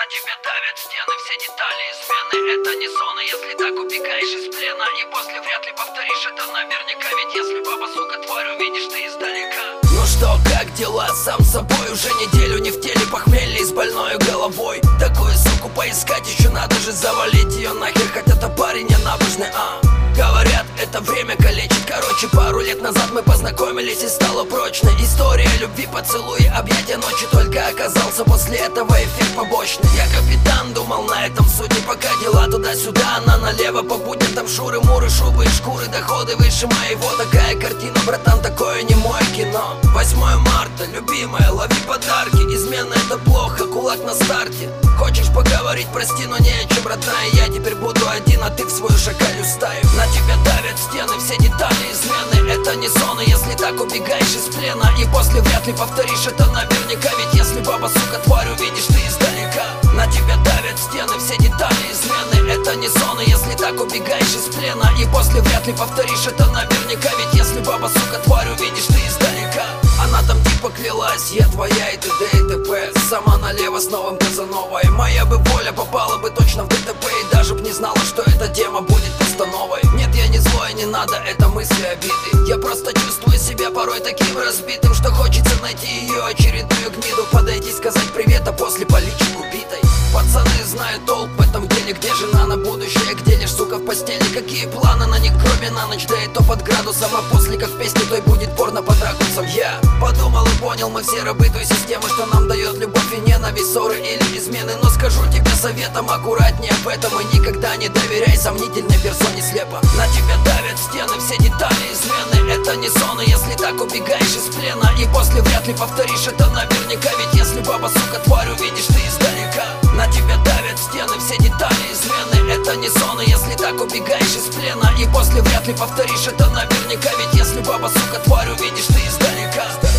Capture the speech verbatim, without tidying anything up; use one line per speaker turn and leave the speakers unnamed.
тебя давят стены, все детали измены. Это не сон, и если так убегаешь из плена, и после вряд ли повторишь это наверняка. Ведь если баба, сука, тварь, увидишь ты издалека.
Ну что, как дела? Сам собой уже неделю не в теле, похмелье с больной головой. Такую суку поискать еще надо же, завалить ее нахер. Хотя то парень не набожный, а говорят, это время калечит. Короче, пару лет назад мы познакомились и стало прочной. История любви, поцелуи, объятия ночи. Только оказался после этого эффект побочный. Я капитан, думал на этом сути, пока дела туда-сюда, она налево по будням. Там шуры-муры, шубы и шкуры, доходы выше моего. Такая картина, братан, такое не мое кино. Восьмое марта, любимая, лови подарки. Измена это плохо, кулак на старте. Хочешь поговорить, прости, но не о чем, родная. Я теперь буду один, а ты в свою шакалью стаю. На тебя давят стены, все детали измены. Это не сон, и если так убегаешь из плена, и после вряд ли повторишь это наверняка. Ведь если баба, сука, тварь, увидишь ты издалека. На тебя давят стены, все детали измены. Это не сон, и если так убегаешь из плена, и после вряд ли повторишь это наверняка. Ведь если баба, сука, тварь, увидишь ты издалека. Она там типа клялась, я твоя и т.д. и т.п. Сама налево с новым Казановой. Моя бы воля попала бы точно в ДТП, и даже б не знала, что эта тема будет постановой. Нет, я не злой, не надо, это мысли обиды. Я просто чувствую себя порой таким разбитым, что хочется найти ее очередную гниду, подойти, сказать привет, а после поличить убитой. Пацаны знают толк в этом деле, где жена на будущее, где лишь сука в постели. Какие планы на них, кроме на ночь, да и то под градусом. А после, как в песне той, будет порно под ракурсом. Я подумал и понял, мы все рабы той системы, что нам дает любовь и ненависть, ссоры или измены. Но скажу тебе советом, аккуратнее в этом, и никогда не доверяй сомнительной персоне слепо. На тебя давят стены, все детали измены. Это не сон, и если так убегаешь из плена, и после вряд ли повторишь это наверняка. Ведь если баба, сука, тварь, увидишь ты издалека. На тебя давят стены, все детали измены. Это не сон, и если так убегаешь из плена, и после вряд ли повторишь это наверняка. Ведь если баба, сука, тварь, увидишь ты издалека.